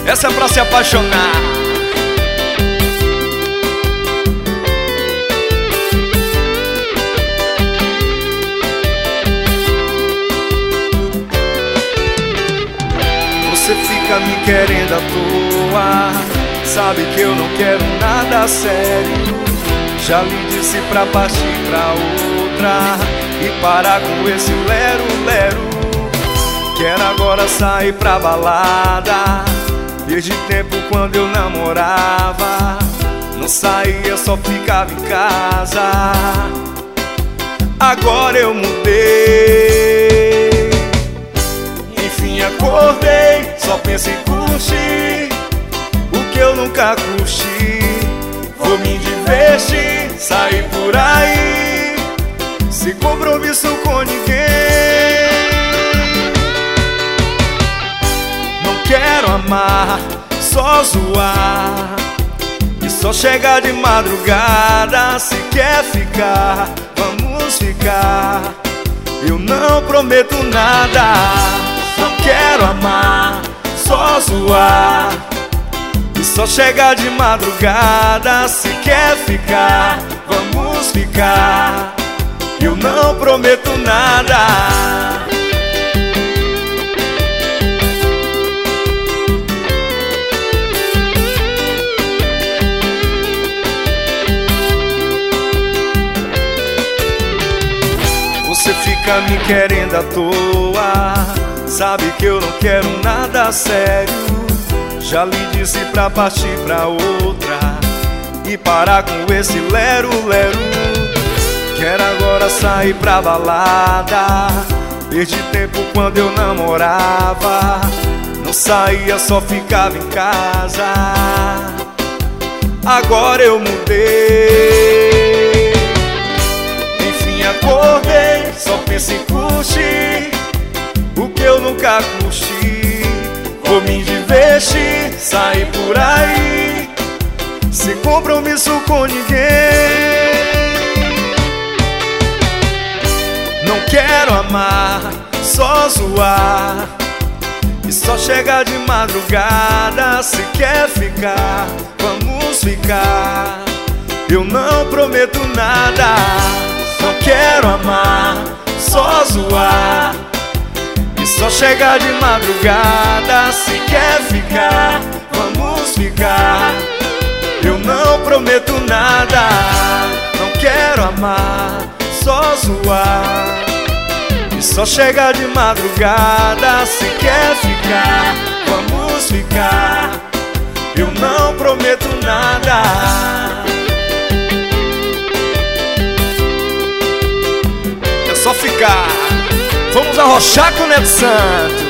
Essa é pra se apaixonar. Você fica me querendo à toa, sabe que eu não quero nada sério. Já lhe disse pra partir pra outra e parar com esse lero-lero. Quero agora sair pra balada. Desde tempo quando eu namorava, não saía, só ficava em casa. Agora eu mudei, enfim acordei, só penso em curtir o que eu nunca curti. Vou me divertir, sair por aí, sem compromisso com ninguém. Não quero amar, só zoar, e só chegar de madrugada. Se quer ficar, vamos ficar, eu não prometo nada. Não quero amar, só zoar, e só chegar de madrugada. Se quer ficar, vamos ficar, eu não prometo nada. Você fica me querendo à toa, sabe que eu não quero nada sério. Já lhe disse pra partir pra outra e parar com esse lero-lero. Quero agora sair pra balada. Desde tempo quando eu namorava, não saía, só ficava em casa. Agora eu mudei, enfim acordei, só penso em curtir o que eu nunca curti. Vou me divertir, sair por aí, sem compromisso com ninguém. Não quero amar, só zoar, e só chegar de madrugada. Se quer ficar, vamos ficar, eu não prometo nada. Não quero amar, só zoar, e só chegar de madrugada. Se quer ficar, vamos ficar, eu não prometo nada. Não quero amar, só zoar, e só chegar de madrugada. Se quer ficar, vamos ficar, eu não prometo nada. É só ficar. Vamos arrochar com o Neto Santos.